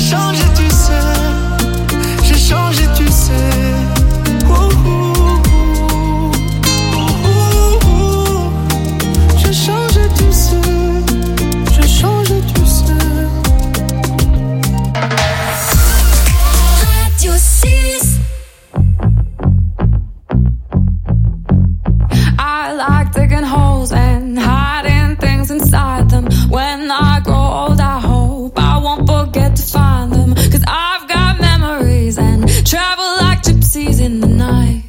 changé, tu sais. J'ai changé, tu sais. J'ai changé, tu sais. J'ai changé, tu sais. Radio 6. I like digging holes and hiding things inside them. When I grow old, I hope I won't forget to find them. 'Cause I've got memories and travel like gypsies in the night.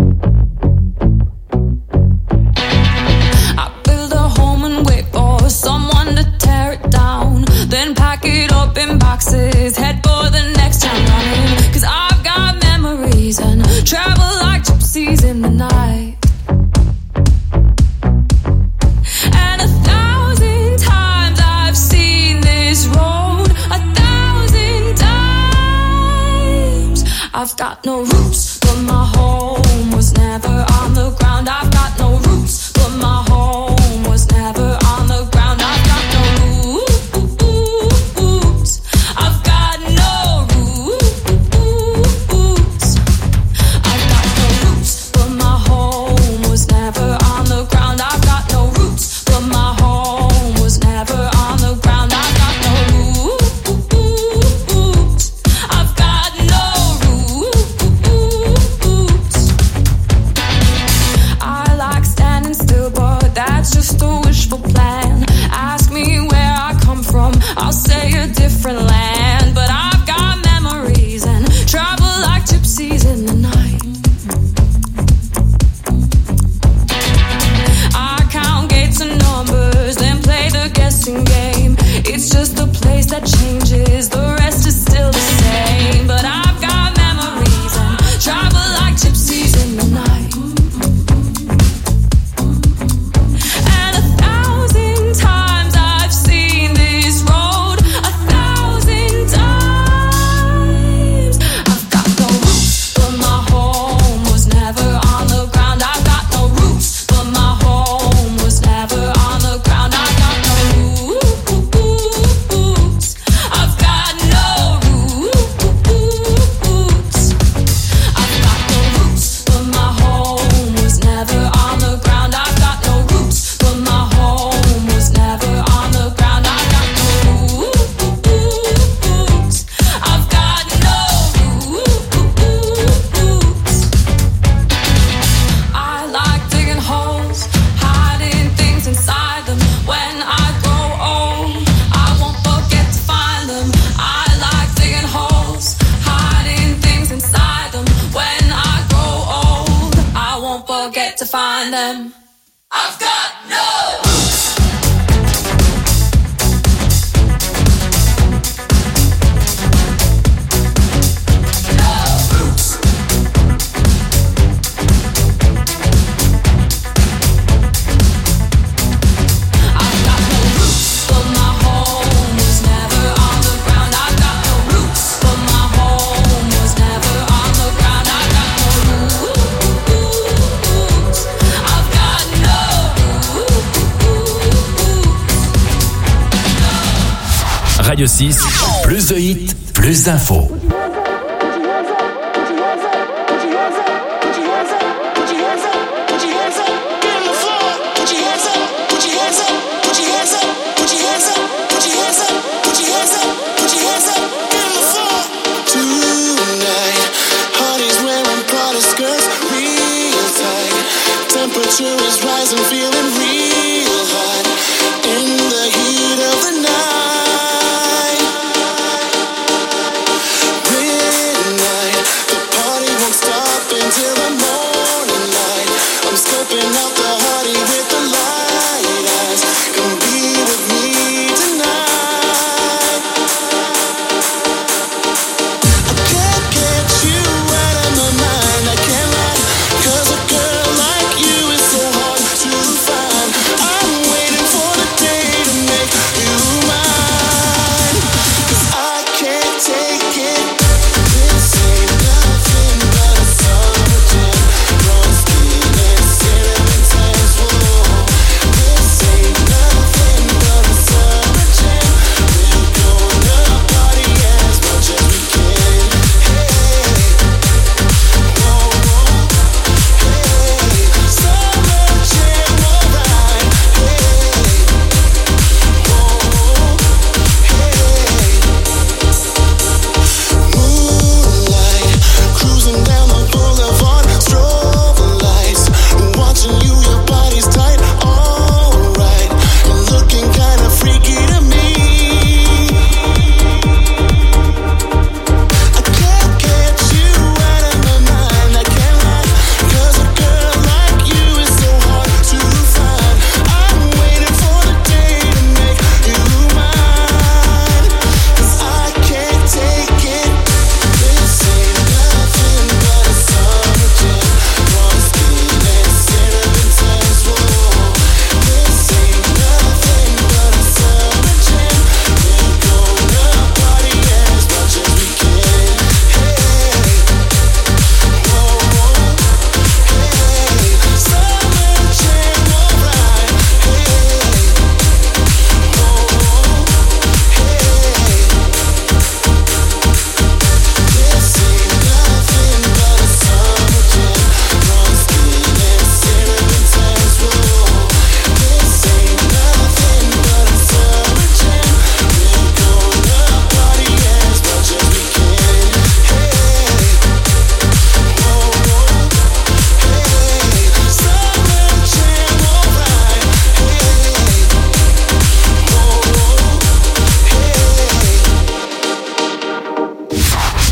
I build a home and wait for someone to tear it down. Then pack it up in boxes, head for the next town running. 'Cause I've got memories and travel like gypsies in the night. And 1,000 times I've seen this road, 1,000 times. I've got no roots, but my home was never on the ground. I've got no roots, but my home was never on the ground. I've got no roots. I've got no roots. I've got no roots, but my home was never on the ground. I've got no roots, but my home was never on the ground. I've got no roots. I've got no roots. I like standing still, but that's just a wishful plan. Ask me where I come from, I'll say a different land. But I've got memories and travel like gypsies in the night. I count gates and numbers, then play the guessing game. It's just the place that changes, the rest is still the same. But I've got memories and travel like gypsies in the night. And 1,000 times I've seen this road, 1,000 times. I've got no roots, but my home was never on the ground. I've got no roots, but my home was never on the ground. I've got no roots. I've got no roots. I've got no roots, but my home was never on the ground. I've got no roots, but my home was never on the ground. I've got no roots. I've got no roots. I like digging holes, hiding things inside them. When I grow old, I won't forget to find them. I like digging holes, hiding things inside them. When I grow old, I won't forget to find them. I've got no roots. No roots. I've got no roots, but my home was never on the ground. I've got no roots, but my home was never on the ground. I've got no roots. I've got no roots. Radio 6, plus de hits, plus d'infos. Temperature is rising, feeling real hot in the heat of the night.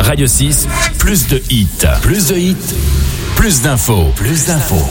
Radio 6, plus de hits. Plus de hits, plus d'infos. Plus d'infos.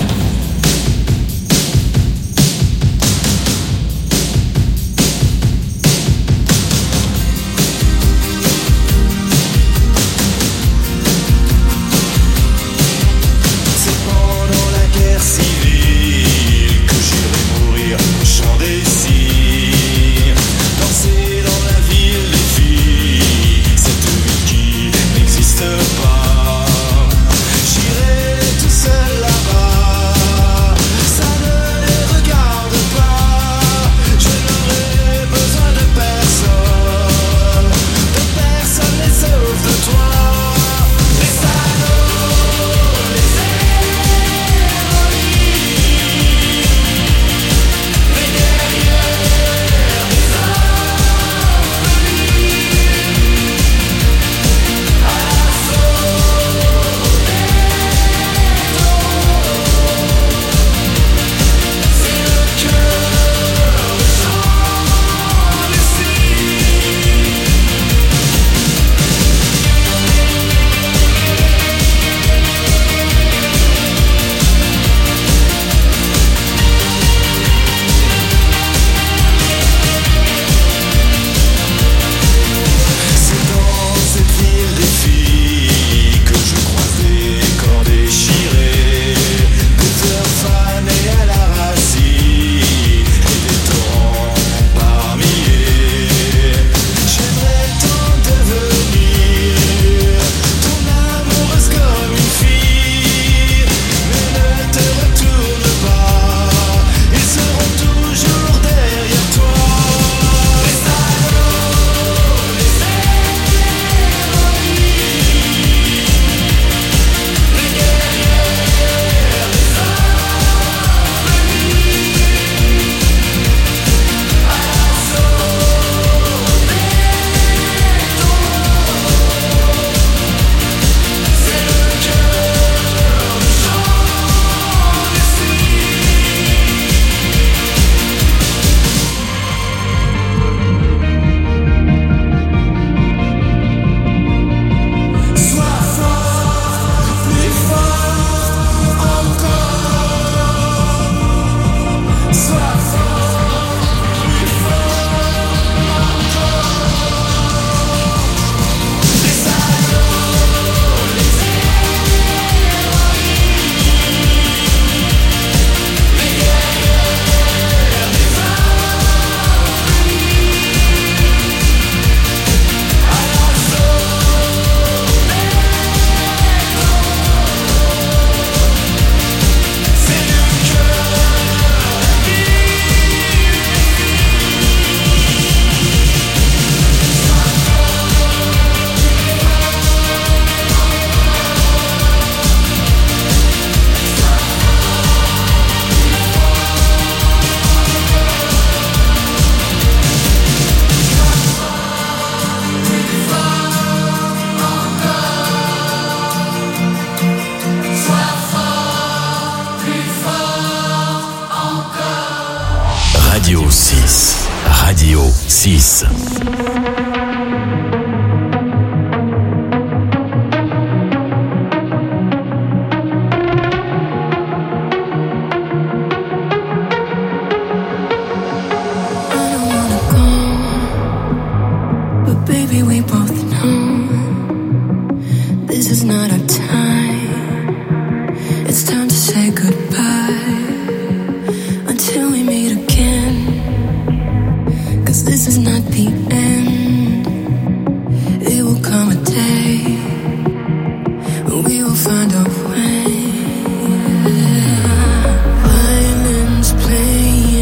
Radio 6. Radio 6.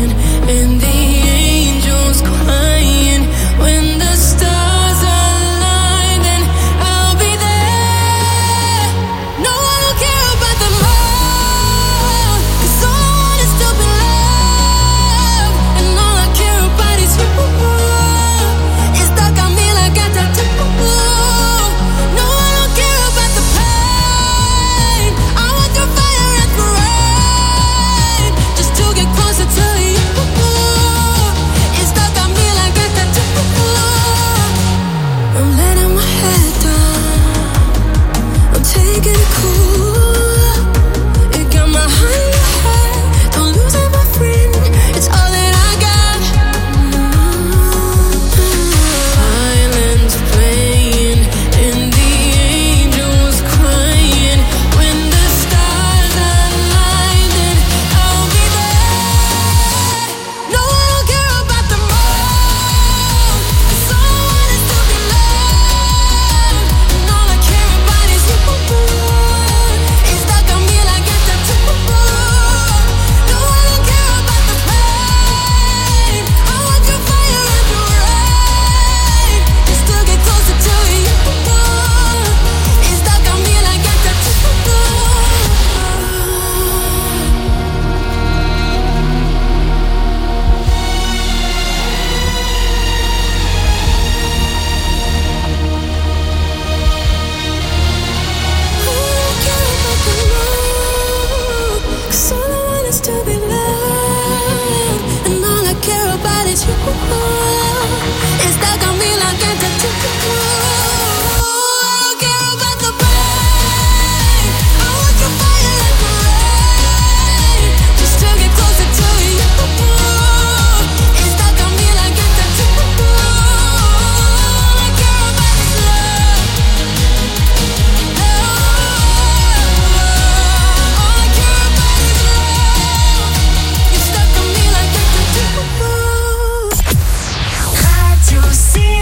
When the stars align.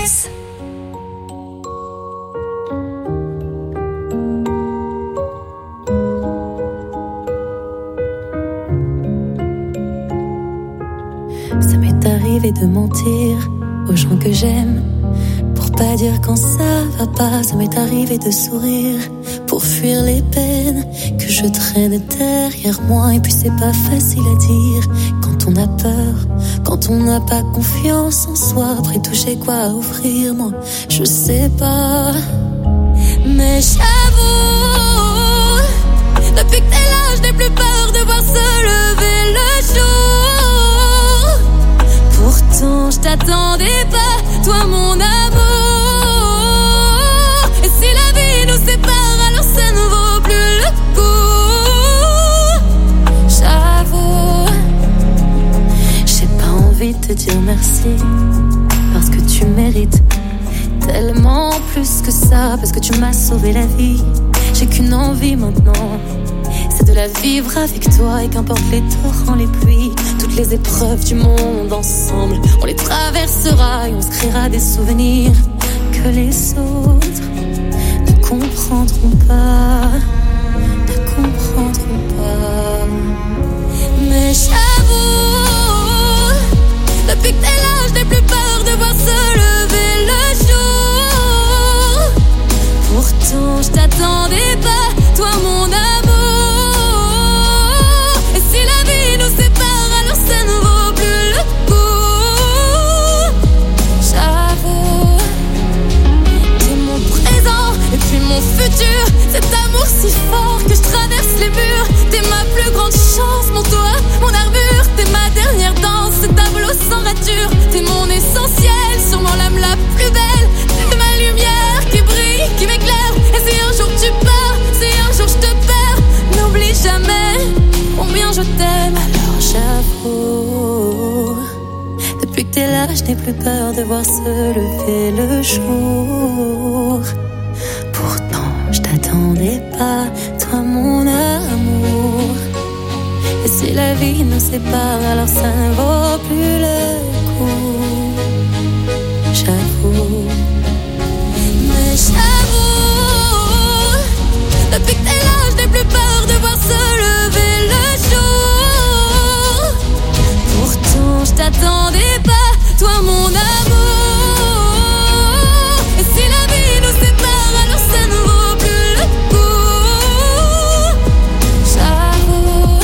6. Ça m'est arrivé de mentir aux gens que j'aime pour pas dire quand ça va pas. Ça m'est arrivé de sourire pour fuir les peines que je traîne derrière moi. Et puis c'est pas facile à dire quand on a peur, quand on n'a pas confiance en soi. Après tout j'ai quoi à offrir, moi je sais pas. Mais j'avoue, depuis que t'es là je n'ai plus peur de voir se lever le jour. Pourtant je t'attendais pas, toi mon amour. Et si la vie nous sépare, alors ça ne vaut plus le coup. J'avoue, j'ai pas envie de te dire merci, parce que tu mérites tellement plus que ça, parce que tu m'as sauvé la vie. J'ai qu'une envie maintenant, c'est de la vivre avec toi. Et qu'importe les torrents, les pluies, toutes les épreuves du monde ensemble, on les traversera et on se créera des souvenirs que les autres ne comprendront pas, ne comprendront pas. Mais j'avoue, depuis que t'es là, je n'ai plus peur de voir se lever le jour. Pourtant je t'attendais pas, toi mon amour. Et si la vie nous sépare, alors ça ne vaut plus le coup. J'avoue, t'es mon présent et puis mon futur. Cet amour si fort que je traverse les murs. T'es ma plus grande chance, mon toit, mon armure. T'es ma dernière danse, ce tableau sans rature. T'es mon essentiel, sûrement l'âme la plus belle. T'es ma lumière qui brille, qui m'éclaire. Et si un jour tu pars, si un jour je te perds, n'oublie jamais combien je t'aime. Alors j'avoue, depuis que t'es là, je n'ai plus peur de voir se lever le jour. Pourtant je t'attendais pas, toi mon amour. Et si la vie nous sépare, alors ça ne vaut plus le coup. J'avoue, mais j'avoue, depuis que t'es là, je n'ai plus peur de voir se lever le jour. Pourtant je t'attendais pas, toi mon amour. Et si la vie nous sépare, alors ça ne vaut plus le coup. J'avoue.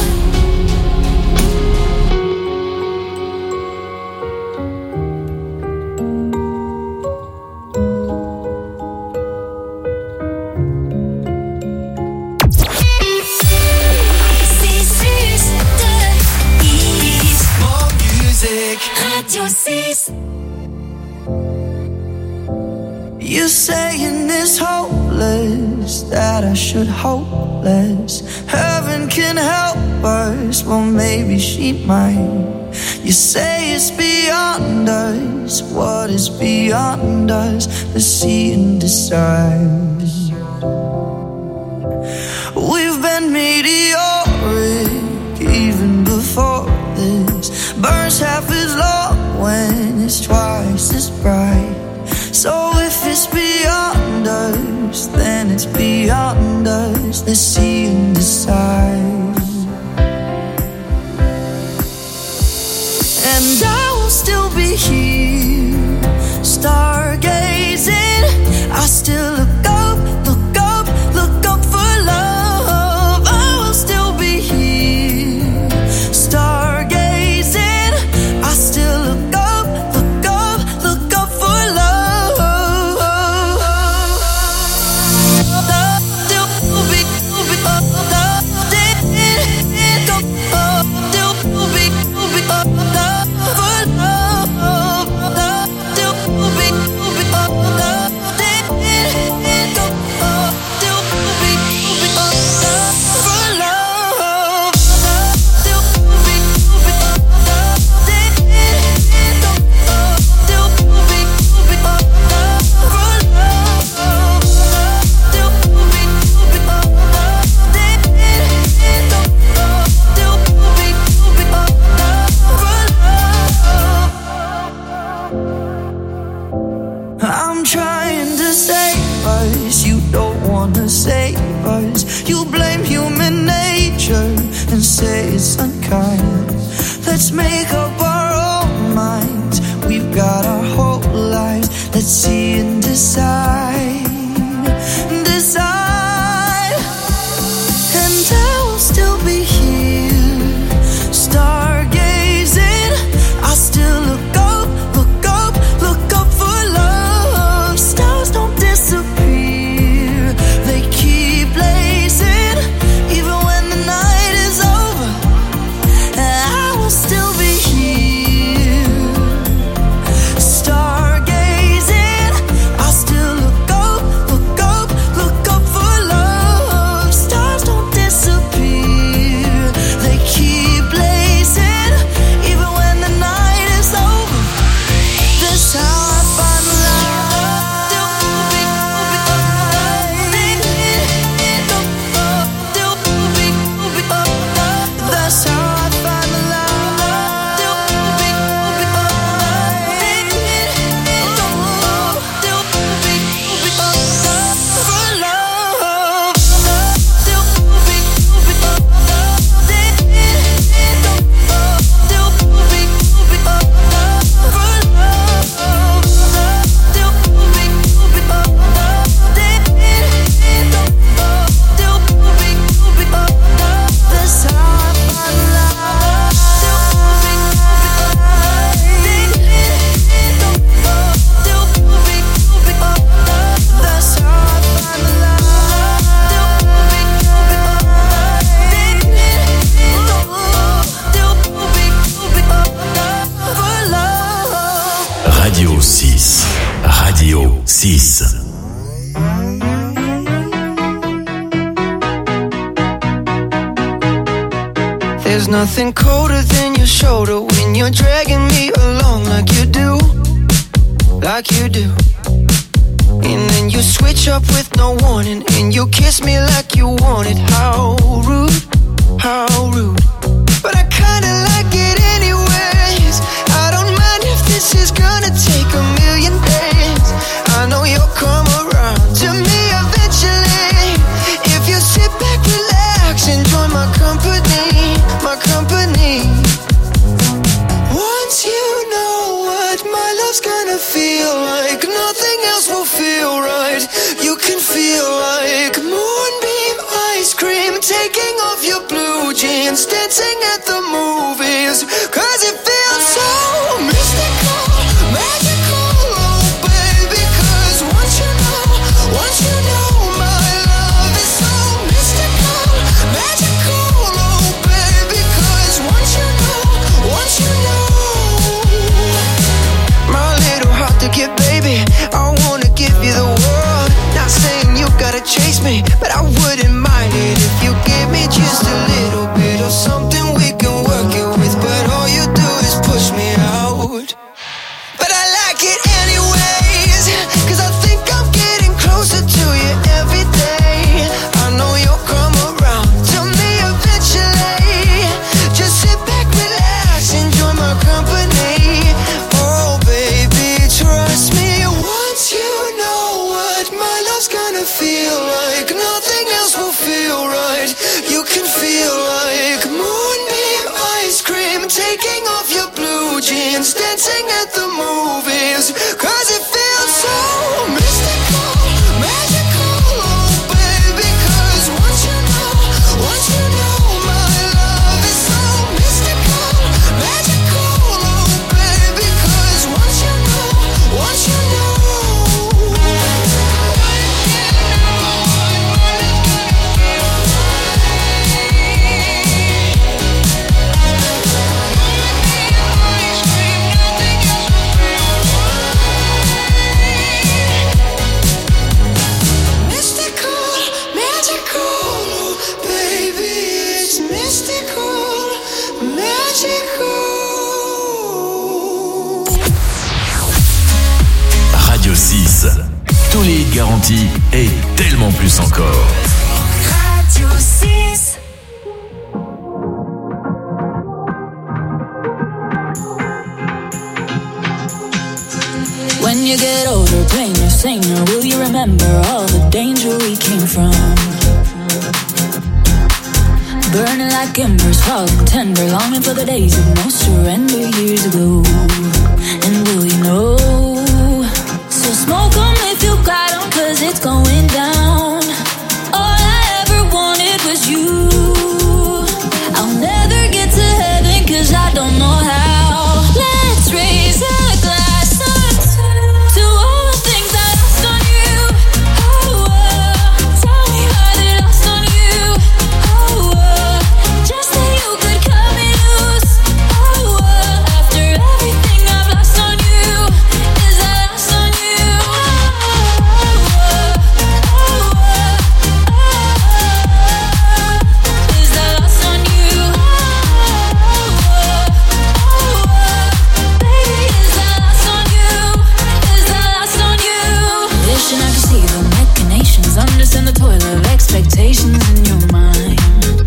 More music. Radio 6. You saying it's hopeless, that I should hope less. Heaven can help us, well maybe she might. You say it's beyond us, what is beyond us? Let's see and decide. We've been meteoric even before this. Burns half as long when it's twice as bright. So if it's beyond us, then it's beyond us. Let's see and decide. And I will still be here, stargazing. I still look up, look up, look up for love. I will still be here, stargazing. I still look up, look up, look up for love. Still be us. You don't wanna save us. You blame human nature and say it's unkind. Let's make up our own minds. We've got our whole lives. Let's see and decide. Decide. And I will still be here, stargazing. I'll still look up, look up, look up for love. Stars don't disappear, they keep blazing. Even when the night is over, I will still be here, stargazing. I'll still look up, look up, look up for love. Stars don't disappear, they keep blazing. Even when the night is over, that's how I find love. That's how I find Radio 6. Radio 6. There's nothing colder than your shoulder when you're dragging me along like you do, like you do. And then you switch up with no warning and you kiss me like you want it. How rude, how rude. But I kinda like it anyways. I don't mind if this is gonna take a million days. I know you'll come around to me eventually. If you sit back, relax, enjoy my company, my company. Once you know what my love's gonna feel like, nothing else will feel right. You can feel like moonbeam ice cream, taking off your blue jeans, dancing at the movies. Cause it feels so mystical, magical, oh baby. Cause once you know my love is so mystical, magical, oh baby. Cause once you know my little heart to give, baby, I wanna give you the world. Not saying you gotta chase me, but I wouldn't mind it if you give me just a little bit of something we can work it with. But all you do is push me out. But I like it anyways, cause I think I'm getting closer to you every day. I know you'll come around to me eventually. Just sit back, relax, enjoy my company. Oh baby, trust me. Once you know what my love's gonna feel like, nothing else will feel right. You can feel like moonbeam ice cream, taking off your blue jeans, dancing at the movies. Cause it feels so mystical, magical, oh baby. Cause once you know my love is so mystical, magical, oh baby. Cause once you know Radio 6. Tous les hits garantis et tellement plus encore. Radio 6. When When you get older, playing your singer, will you remember all the danger we came from? Burning like embers, falling tender, longing for the days of no surrender years ago. And will you know? So smoke 'em if you got 'em, 'cause it's going down. All I ever wanted was you. I'll never get to heaven 'cause I don't know how. Let's raise a glass to all the things I lost on you. Oh, tell me how they lost on you. Oh, just that you could cut me loose. Oh, after everything I've lost on you, is that lost on you? Is that lost on you? Baby, is that lost on you? Is that lost on you? Wishing I could see the machinations, understand the toil of expectations in your mind.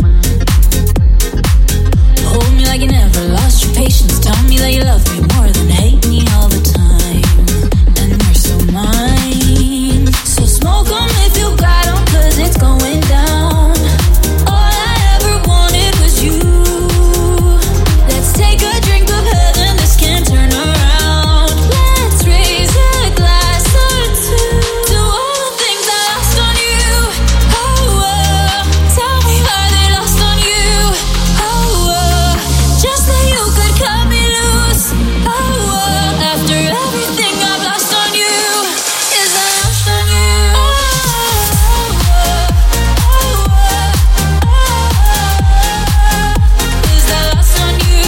Hold me like you never lost your patience. Tell me that you love me more than hate me all the time. And you're so mine. So smoke 'em if you got 'em, 'cause it's going down. All I ever wanted was you. Let's take a drink of heaven, this can't turn around. Let's raise a glass or two to all the things I lost on you. Oh, tell me how they lost on you. Oh, just that you could cut me loose. Oh, after everything I've lost on you, is that lost on you? Is that lost on you?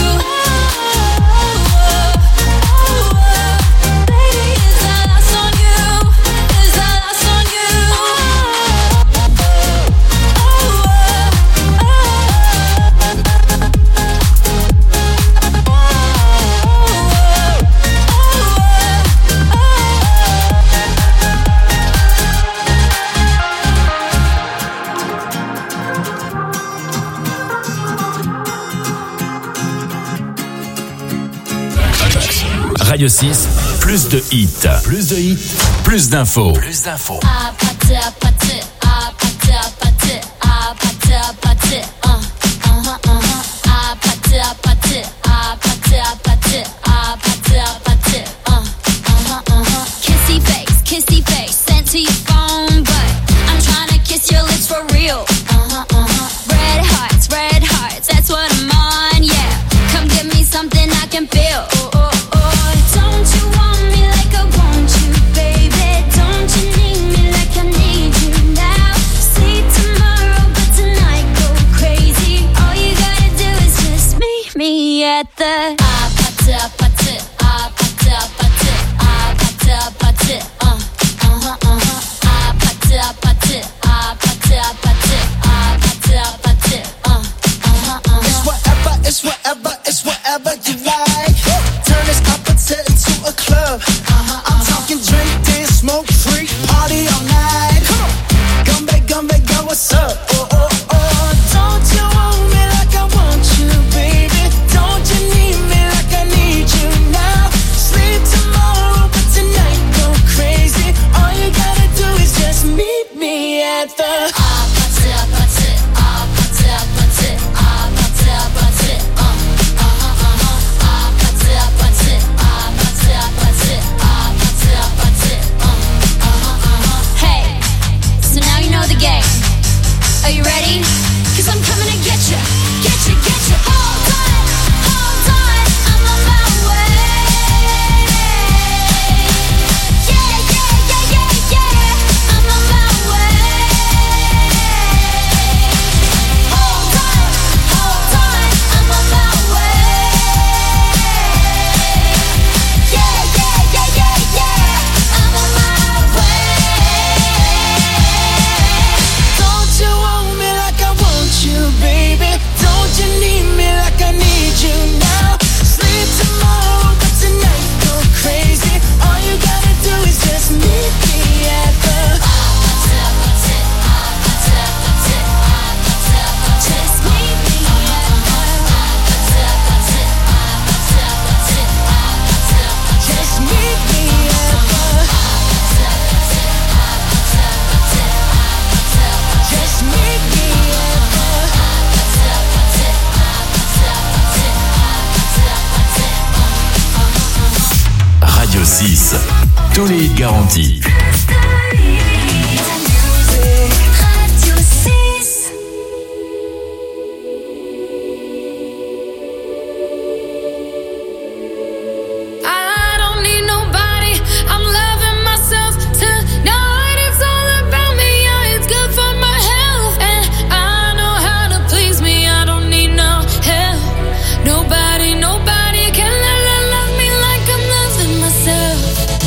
Baby, is that lost on you? Is that lost on you? Radio 6, plus de hits. Plus de hits, plus d'infos. Plus d'infos. Kissy face, sent to your phone, but I'm trying to kiss your lips for real. Red hearts, that's what I'm on, yeah. Come give me something I can feel. Don't you want me like I want you, baby? Don't you need me like I need you now? See tomorrow, but tonight go crazy. All you gotta do is just meet me at the It's whatever you like. Turn this opposite into a club. I'm talking drink, dance, smoke, free, party all night. Come back, girl, what's up? Don't you want me like I want you, baby? Don't you need me like I need you now? Sleep tomorrow, but tonight go crazy. All you gotta do is just meet me at the Are you ready? 'Cause I'm coming to get you. Hold on, I'm on my way. Yeah, I'm on my way. garantie. Radio 6. I don't need nobody. I'm loving myself tonight. It's all about me. Yeah, it's good for my health. And I know how to please me. I don't need no help. Nobody can love me like I'm loving myself.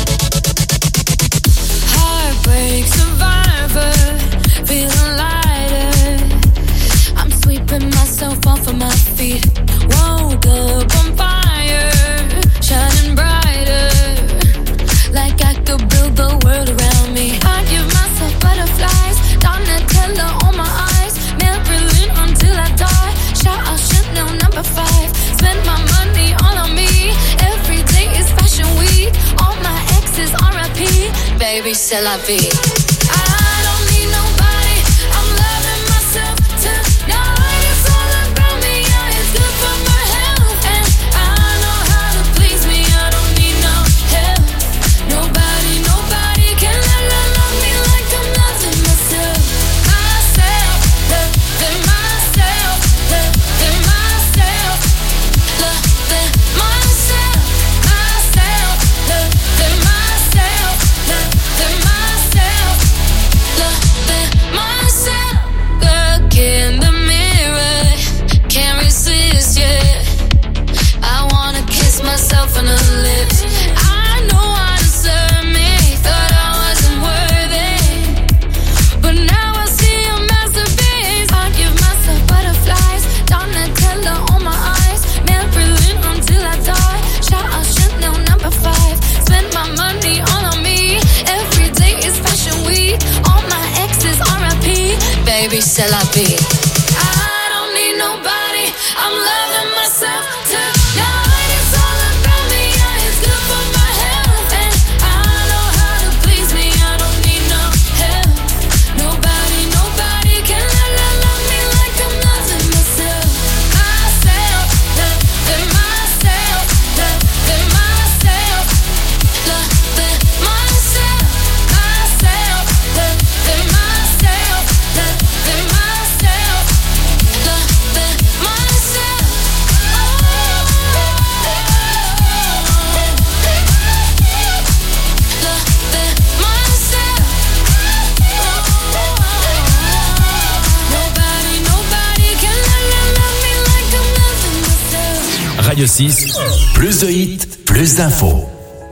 Heartbreak survivor, feeling lighter. I'm sweeping myself off of my feet. Woke up on fire, shining brighter, like I could build the world around me. I give myself butterflies, Donatella on my eyes, Marilyn until I die. Shout out Chanel number 5. Spend my money all on me. Every day is fashion week. All my exes R.I.P. Baby, c'est la vie. I don't need nobody. I'm loving myself tonight. It's all about me. Yeah, it's good for my health. And I know how to please me. I don't need no help. Nobody can love me like I'm loving myself. Loving myself, loving myself, loving myself, loving myself, loving myself, loving myself. Look in the mirror, can't resist, yeah. I wanna kiss myself on the lips. I know I deserve me. Thought I wasn't worthy, but now I see a masterpiece. I give myself butterflies, Donatella on my eyes, Marilyn until I die. Shout out Chanel number 5. Spend my money all on me. Every day is fashion week. All my exes R.I.P. Baby, c'est la vie. I don't need nobody. I'm loving myself tonight. It's all about me. Yeah, it's good for my health. And I know how to please me. I don't need no help. Nobody can love me like I'm loving myself. Loving myself, loving myself, loving myself, loving myself, loving myself, loving myself. Nobody can love me like I'm loving myself. Radio 6, plus de hits, plus d'infos.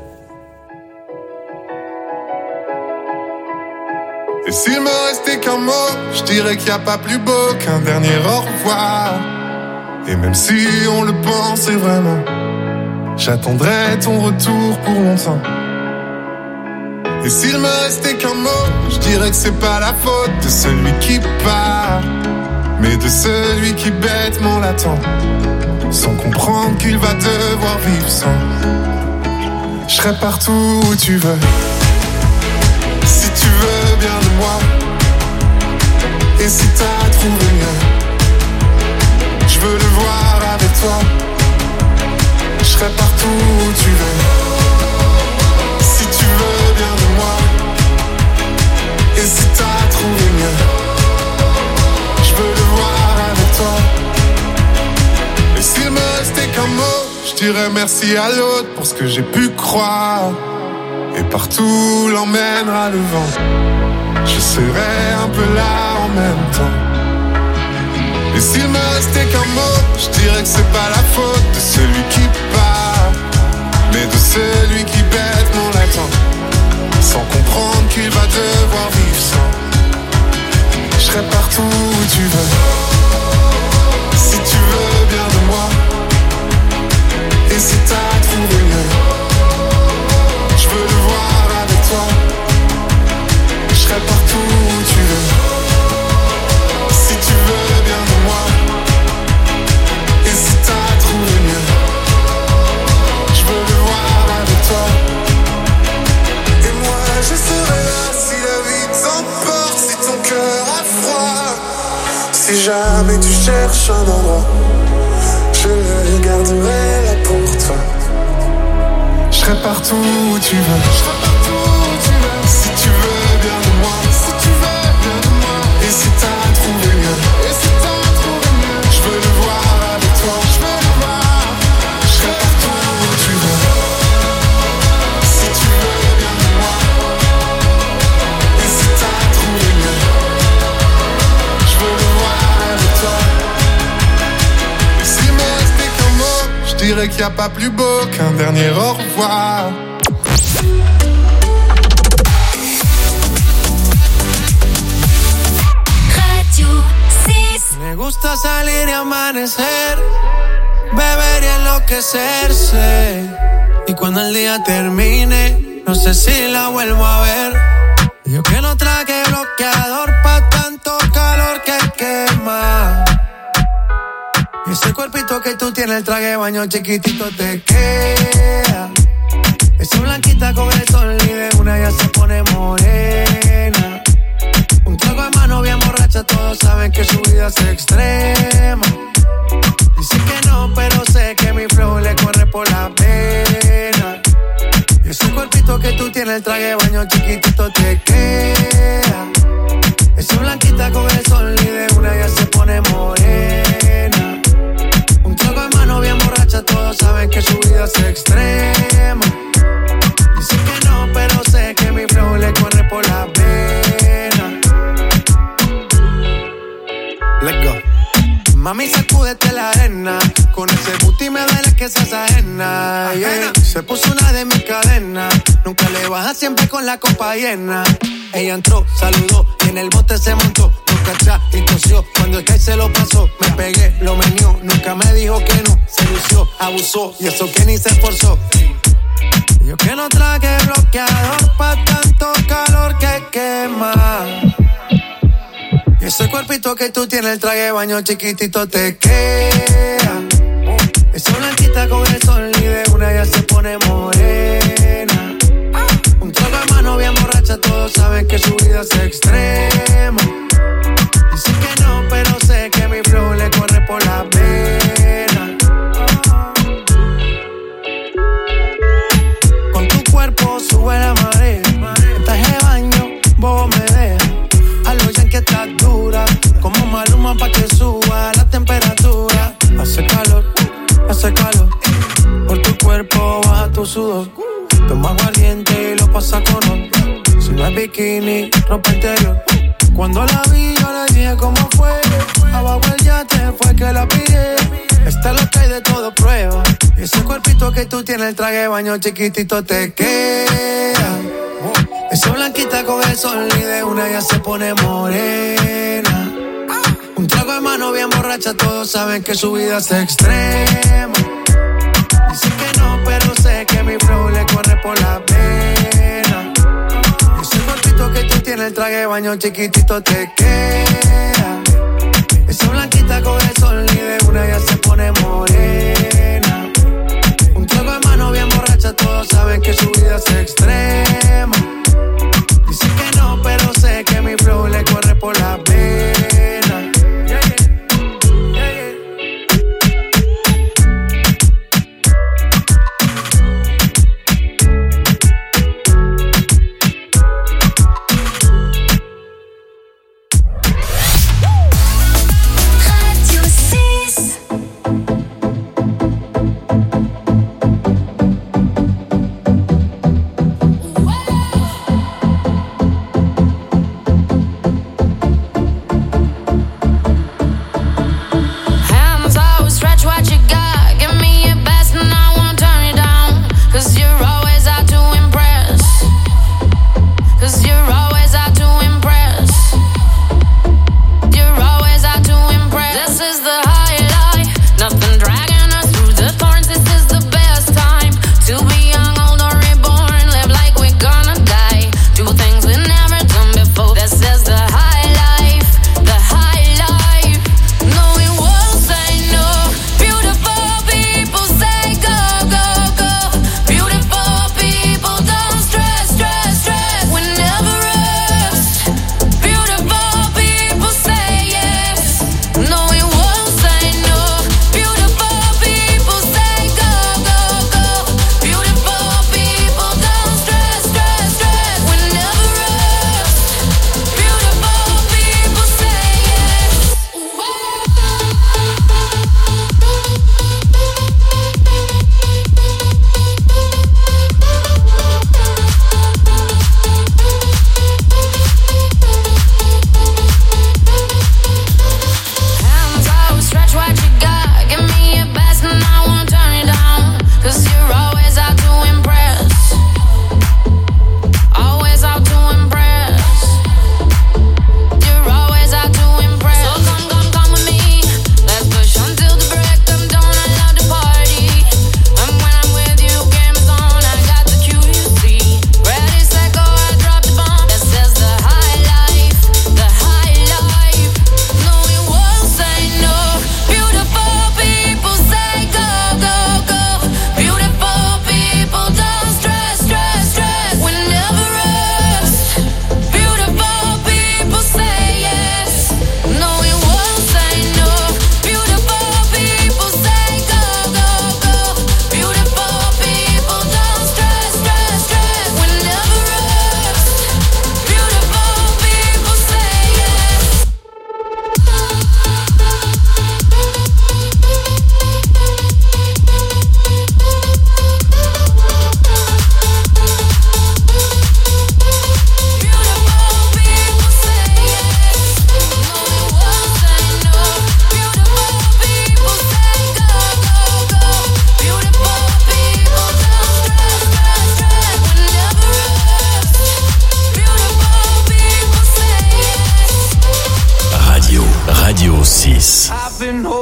Et s'il me restait qu'un mot, je dirais qu'il n'y a pas plus beau qu'un dernier au revoir. Et même si on le pensait vraiment, j'attendrai ton retour pour longtemps. Et s'il me restait qu'un mot, je dirais que c'est pas la faute de celui qui part, mais de celui qui bêtement l'attend, sans comprendre qu'il va devoir vivre sans. Je serai partout où tu veux, si tu veux bien de moi. Et si t'as trouvé mieux, je veux le voir avec toi. Je serai partout où tu veux, si tu veux bien de moi. Et si t'as trouvé mieux, je veux le voir avec toi. Et s'il me restait qu'un mot, je dirais merci à l'autre pour ce que j'ai pu croire. Et partout l'emmènera le vent, je serai un peu là en même temps. Et s'il me restait qu'un mot, je dirais que c'est pas la faute de celui qui part, mais de celui qui bêtement l'attend, sans comprendre qu'il va devoir vivre sans. Je serai partout où tu veux, si tu veux bien de moi. Et si t'as trouvé mieux, je veux le voir avec toi. Je serai partout où tu veux, si tu veux bien de moi. Et si t'as trouvé mieux, je veux le voir avec toi. Et moi je serai là si la vie t'emporte, si ton cœur a froid. Si jamais tu cherches un endroit, je le garderai là pour toi. Je serai partout où tu veux, je serai partout où tu veux. dirais qu'il n'y a pas plus beau qu'un dernier au revoir. Me gusta salir y amanecer, beber y enloquecerse. Y cuando el día termine, no sé si la vuelvo a ver. Yo que no traje bloqueador pa' tanto calor que quema. Y ese cuerpito que tú tienes, el traje de baño chiquitito te queda. Esa blanquita con el sol y de una ya se pone morena. Un trago de mano bien borracha, todos saben que su vida es extrema. Dice que no, pero sé que mi flow le corre por la pena. Y ese cuerpito que tú tienes, el traje de baño chiquitito te queda. Esa blanquita con el sol y de una ya se pone morena. Un trago de mano bien borracha, todos saben que su vida es extrema. Dice que no, pero sé que mi flow le corre por la pena. Let's go. Mami, sacúdete la arena. Con ese booty me duele que seas ajena, yeah. Se puso una de mis cadenas. Nunca le baja, siempre con la copa llena. Ella entró, saludó y en el bote se montó. Nunca cachá y tosió. Cuando el que se lo pasó, me pegué, lo menió. Nunca me dijo que no. Se lució, abusó y eso que ni se esforzó. Yo que no traje bloqueador pa' tanto calor que quema. Y ese cuerpito que tú tienes, el traje de baño chiquitito te queda. Esa blanquita con el sol y de una ya se pone morena. Un trago de mano bien borracha, todos saben que su vida es extrema. Dice que no, pero sé que mi flow le corre por la pena. Con tu cuerpo sube la marea. En traje de baño, bobo me deja. A los yankees estás dura, como Maluma pa' que suba la temperatura. Hace calor, por tu cuerpo baja tu sudor. Toma aguardiente y lo pasa con honor. Si no es bikini, ropa interior. Cuando la vi yo le dije cómo fue. Abajo el yate fue que la pillé. Esta es lo que hay de todo prueba. Y ese cuerpito que tú tienes, el traje de baño chiquitito te queda. Esa blanquita con el sol y de una ya se pone morena. Un trago de mano bien borracha, todos saben que su vida es extrema. Dice que no, pero sé que mi flow le corre por la pena. Ese cuerpito que tú tienes, el traje de baño chiquitito te queda. Esa blanquita con el sol y de una ya se pone morena. Un trago de mano bien borracha, todos saben que su vida es extrema. Dice que no, pero sé que mi flow le corre por la pena. Yeah, yeah. Yeah, yeah. Radio 6. Whenever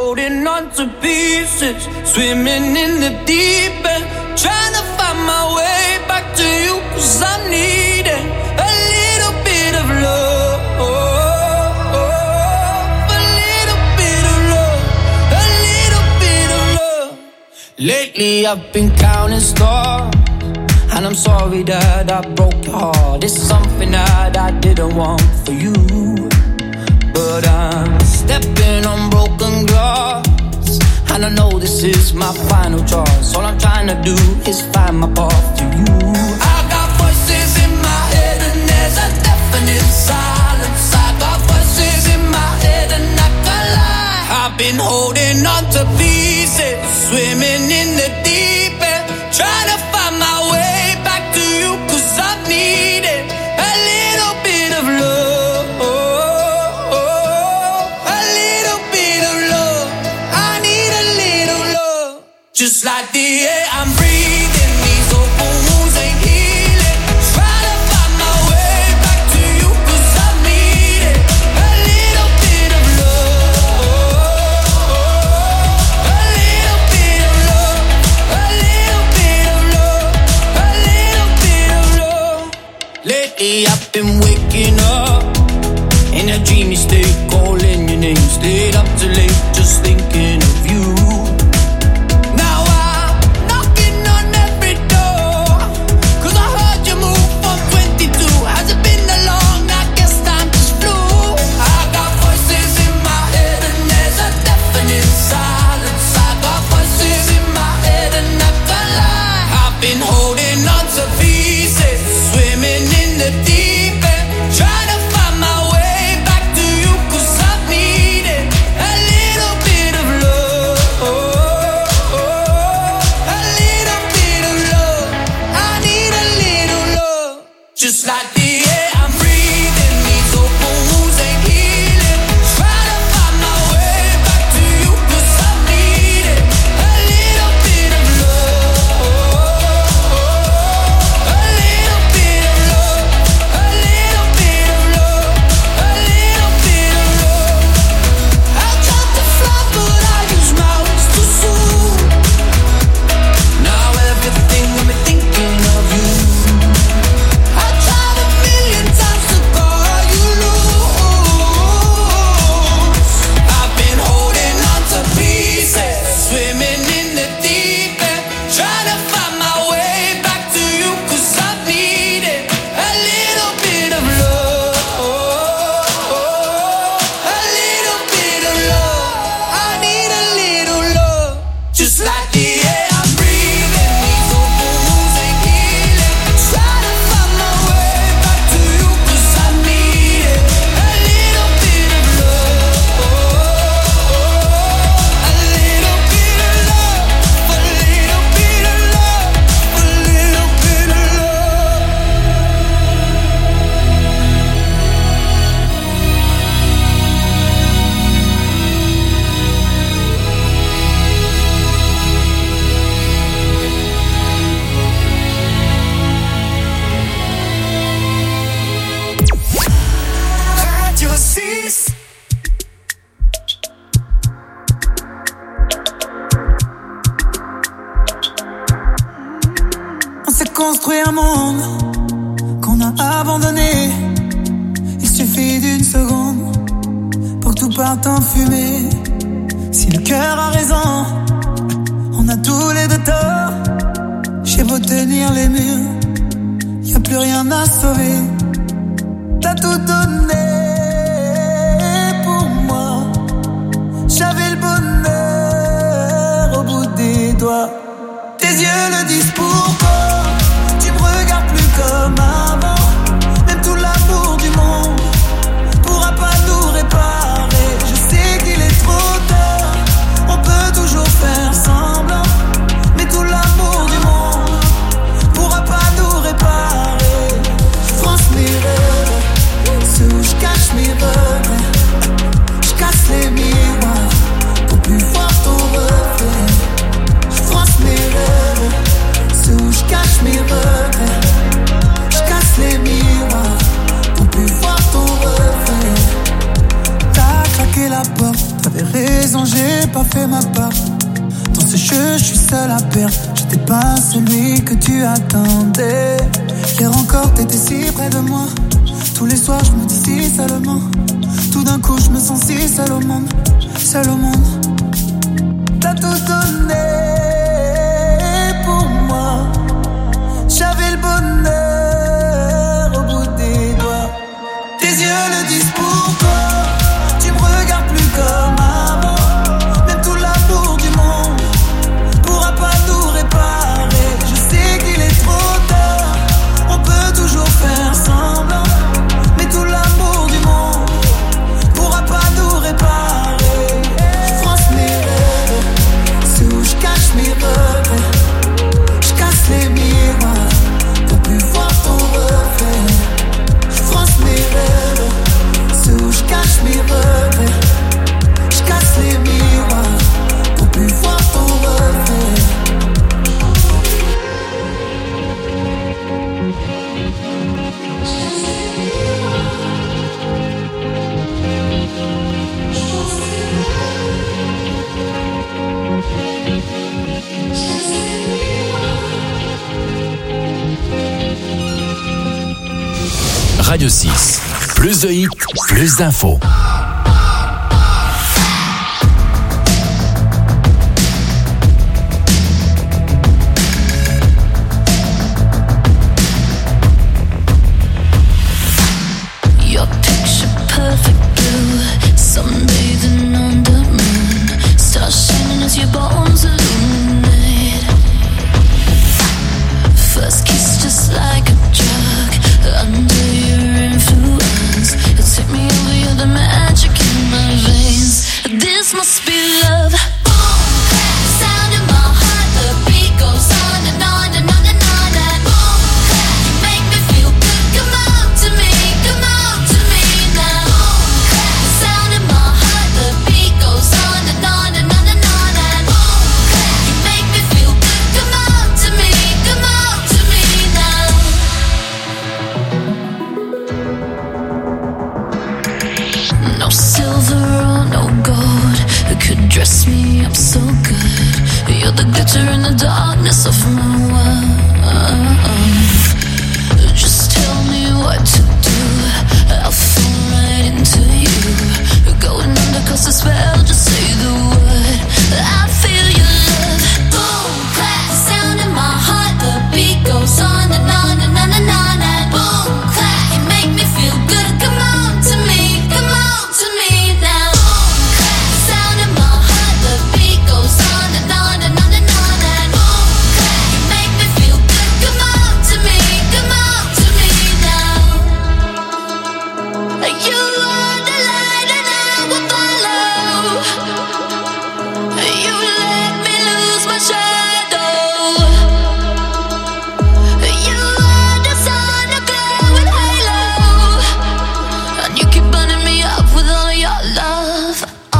holding on to pieces, swimming in the deep end, trying to find my way back to you, 'cause I'm needing a little bit of love, a little bit of love, a little bit of love. Lately I've been counting stars, and I'm sorry that I broke your heart. It's something that I didn't want for you, but I'm stepping on broken glass, and I know this is my final choice. All I'm trying to do is find my path to you. I got voices in my head and there's a definite silence. I got voices in my head and I can't lie. I've been holding on to pieces, swimming in the deep end, trying to find my way back to you, 'cause I'm needing a little bit of love, a little bit of love. I need a little love, just like the air I'm breathing. These open wounds ain't healing. Try to find my way back to you, 'cause I'm needing a little bit of love, a little bit of love, a little bit of love, a little bit of love. Lately I've been waking up in a dreamy state, calling your name, stayed up too late, just thinking of you. Now I'm knocking on every door, 'cause I heard you move from 22. Has it been that long? I guess time just flew. I got voices in my head and there's a definite silence. I got voices in my head and I can't lie. I've been holding on to pieces, swimming in the deep end, trying to find my way back to you, 'cause I'm needing a little bit of love, a little bit of love. I need a little love, just like the air I'm breathing. These open wounds ain't healing. Try to find my way back to you, 'cause I'm needing a little bit of love, a little bit of love, a little bit of love, a little bit of love. I tried to fly but I use my wings too soon. Now everything got me thinking of you. I tried a million times to call you loose. I've been holding on to pieces, swimming in the deep end, trying to find my way back to you, 'cause I'm needing a little bit of love, a little bit of love. I need a little love, just like the air I'm breathing. These open wounds ain't healing. Try to find my way back to you, 'cause I need it. A little bit of love, a little bit of love, a little bit of love, a little bit of love. Radio 6. On s'est construit un monde qu'on a abandonné. Il suffit d'une seconde pour que tout parte en fumée. Si le cœur a raison, on a tous les deux tort. J'ai beau tenir les murs, y a plus rien à sauver. T'as tout donné pour moi. J'avais le bonheur au bout des doigts. Tes yeux le disent pourquoi. Tu me regardes plus comme avant. Même tout l'amour du monde pourra pas nous réparer. Je sais qu'il est trop tard. On peut toujours faire semblant, mais tout l'amour du monde pourra pas nous réparer. France la perdre. J'étais pas celui que tu attendais. Hier encore t'étais si près de moi. Tous les soirs je me dis si seulement. Tout d'un coup je me sens si seul au monde. Seul au monde. T'as tout donné pour moi. J'avais le bonheur au bout des doigts. Tes yeux le disent pourquoi. Tu me regardes plus comme avant. Même tout l'amour du monde pourra pas tout réparer. Je sais qu'il est trop tard. On peut toujours faire semblant. Mais tout l'amour du monde pourra pas tout réparer. Je froisse mes rêves, c'est où je cache mes regrets. Je casse les miroirs pour plus voir ton reflet. Je froisse mes rêves, c'est où je cache mes regrets. Je casse les miroirs pour plus voir ton reflet. Radio 6, plus de hits, plus d'infos. Your picture perfect blue, sunbathing on the moon, stars shining as your bones illuminate. First kiss just like a drug, under your influence, you take me over, you're the magic in my veins. This must be love. Sound in my heart, the beat goes on and on and on and on and boom, you make me feel good. Come on to me, come on to me now. Sound in my heart, the beat goes on and on and on and on and boom, you make me feel good. Come on to me, come on to me now. No silver or no gold could dress me up so good. You're the glitter in the darkness of my world. Just tell me what to do, I'll fall right into you. Going under 'cause the spell, just say the word. I feel your love. Boom, clap, sound in my heart, the beat goes on and on and on and on and boom, clap, you make me feel good. Come on to me, come on to me now. Sound in my heart, the beat goes on and on and on and on and boom, clap, you make me feel good. Come on to me, come on to me now. You are the light and I will follow. You let me lose my shadow. You are the sun, a glowing halo, and you keep burning me up with all your love.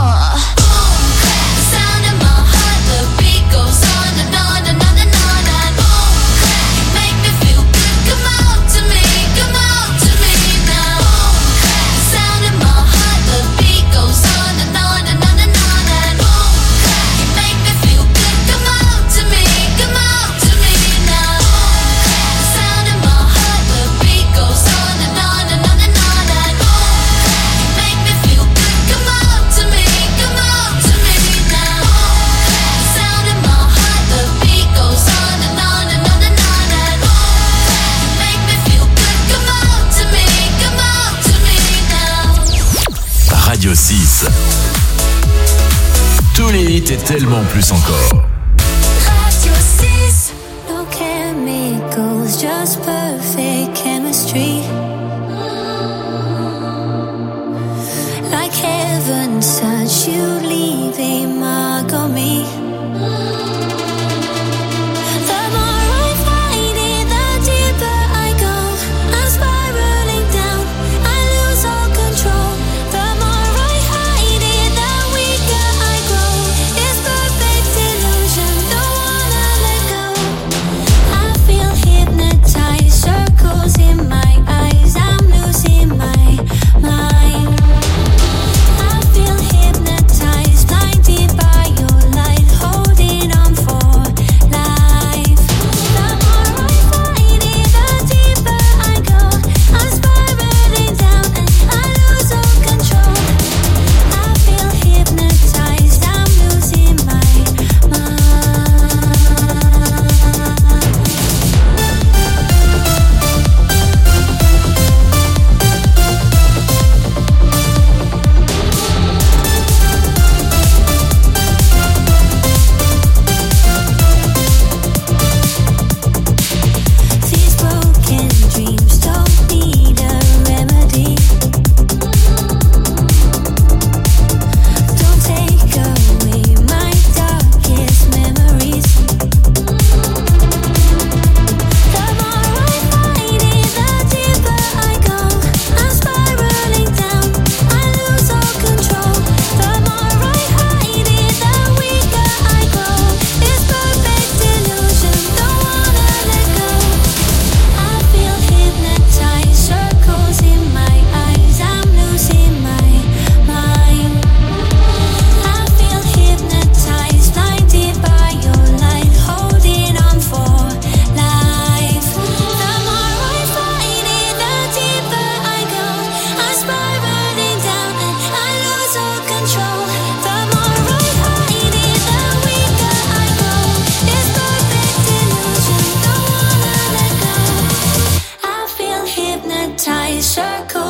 Sound in my heart, the beat goes on and on and on and on and boom, you make me feel good. Come on to me, come on to me now. Sound in my heart, the beat goes on and on and on and on and boom, you make me feel good. Come on to me, come on to me now. Sound in my heart, the beat goes on and on and on and on and boom, you make me feel good. Come on to me, come on to me now. Sound in my heart, the beat goes on and on and on and on and boom, you make me feel good. Come on to me, come on to me now. Radio 6. Tous les hits et tellement plus encore. Radio 6. No chemicals, just perfect chemistry. Like heaven's touch, you leave a mark on me. The more I fight it, the deeper I go. I'm spiraling down, I lose all control. The more I hide it, the weaker I grow. It's perfect illusion, don't wanna let go. I feel hypnotized, circles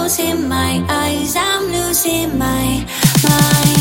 closing my eyes, I'm losing my mind.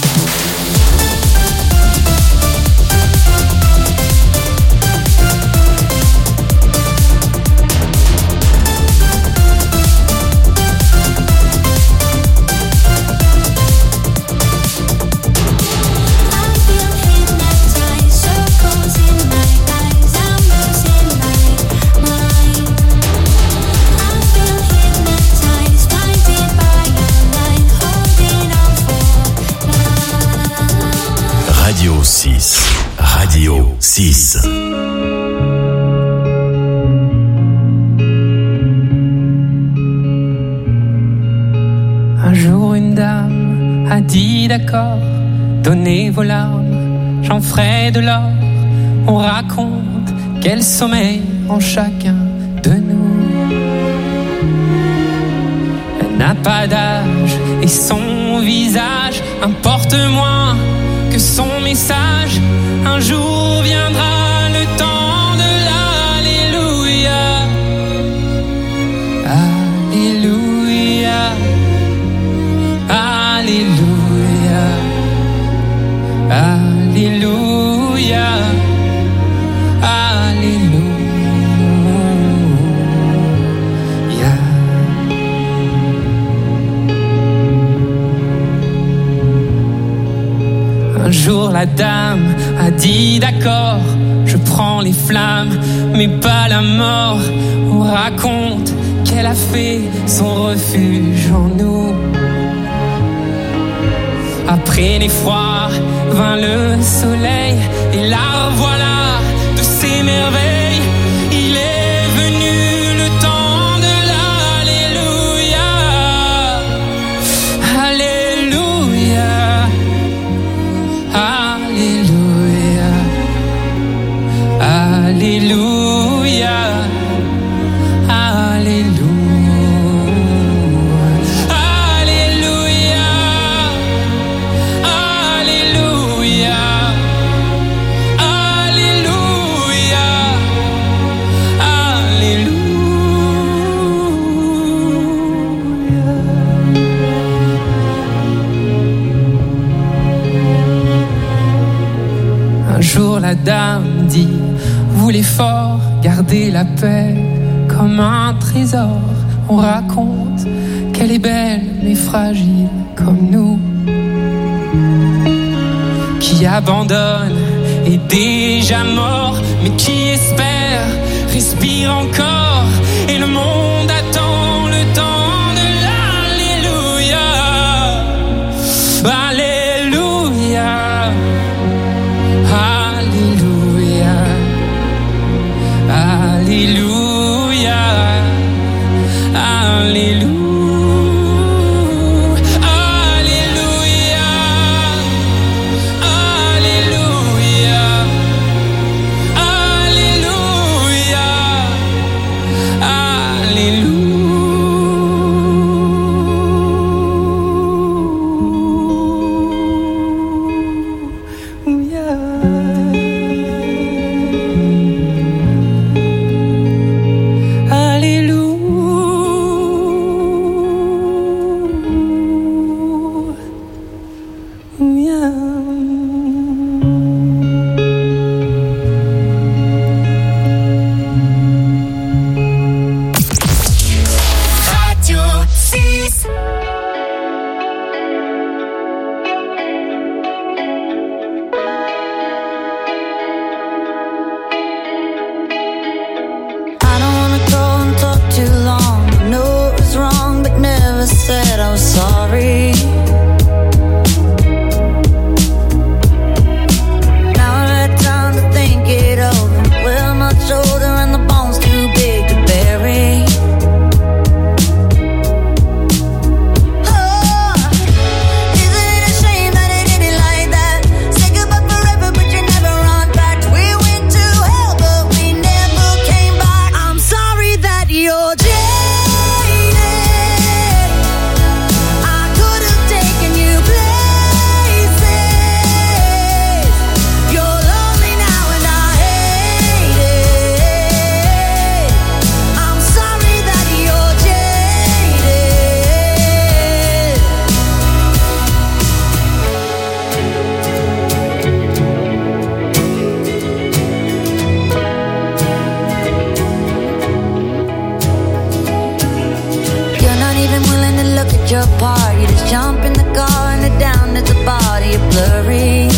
Radio 6. Radio 6. Un jour une dame a dit d'accord, donnez vos larmes, j'en ferai de l'or. On raconte quel sommeil en chacun de nous. Elle n'a pas d'âge et son visage importe moins que son message. Un jour viendra le temps de l'Alléluia. Alléluia. Alléluia. Alléluia. Alléluia. Un jour la dame a dit d'accord, je prends les flammes mais pas la mort. On raconte qu'elle a fait son refuge en nous. Après l'effroi vint le soleil et la revoilà de ses merveilles. Il est venu le temps de l'Alléluia. Alléluia. Alléluia. Alléluia. La dame dit, voulez fort garder la paix comme un trésor. On raconte qu'elle est belle mais fragile comme nous, qui abandonne est déjà mort mais qui espère respire encore. Et le monde attend le temps de l'Alléluia. Alléluia. Alléluia, Alléluia, Alléluia, Alléluia, Alléluia, I could've look at your part. You just jump in the car and head down at the body. You're blurry.